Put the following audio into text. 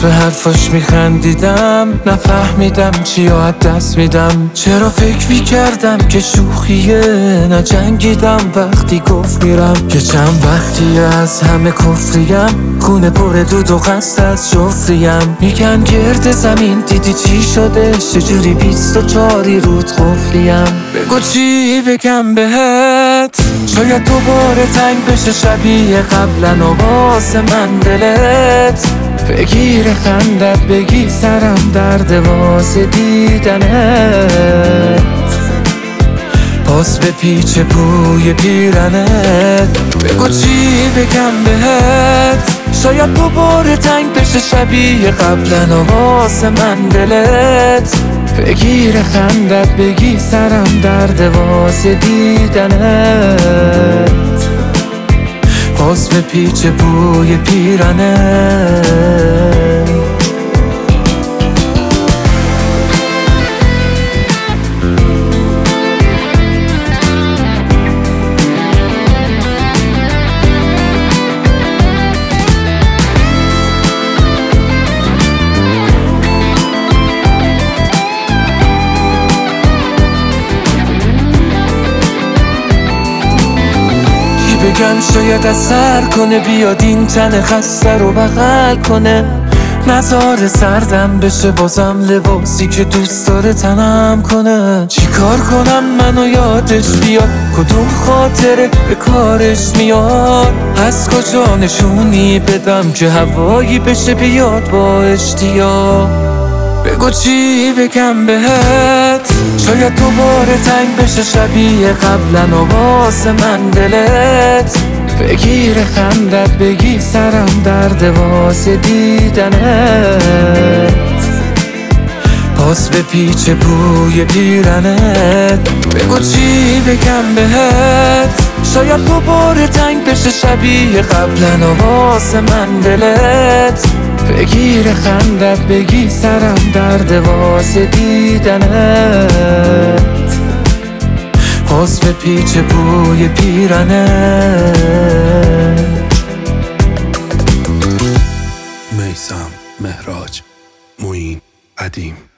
به حرفاش میخندیدم، نفهمیدم چی از دست میدم. چرا فکر میکردم که شوخیه، نجنگیدم وقتی گفت میرم. که چند وقتی از همه کفریم، خونه پر دود و خسته از جفریم. میگن گرد زمین دیدی چی شده، چجوری 24 رود قفلیم. بگو چی بگم بهت، شاید دوباره تنگ بشه شبیه قبلا و واسه من دلت. بگیر خندت بگی سرم درد واسه دیدنت. پاس به پیچ پوی پیرنت. بگو چی بگم بهت، شاید دوباره تنگ بشه شبیه قبلا و واسه من دلت. بگیر خندت بگی سرم درد واسه دیدنت. پاس به پیچ پوی پیرنت. بگم شاید اثر کنه، بیاد این تن خسته رو بغل کنه. نظاره سردم بشه بازم لباسی که دوست داره تنم کنه. چی کار کنم منو یادش بیاد، کدوم خاطره به کارش میاد. از کجا نشونی بدم که هوایی بشه بیاد با اشتیاق. بگو چی بگم بهت، شاید دوباره تنگ بشه شبیه قبلا و واسه من دلت. بگیر خندت بگی سرم درد واسه دیدنت. پاس به پیچ پوی پیرنت. بگو چی بگم بهت، شاید دوباره تنگ بشه شبیه قبلا و واسه من دلت. بگیر خندت بگی سرم درد واسه دیدنت. پاس به پیچ پوی پیرنت. میثم، مهراج، معین، ادیم.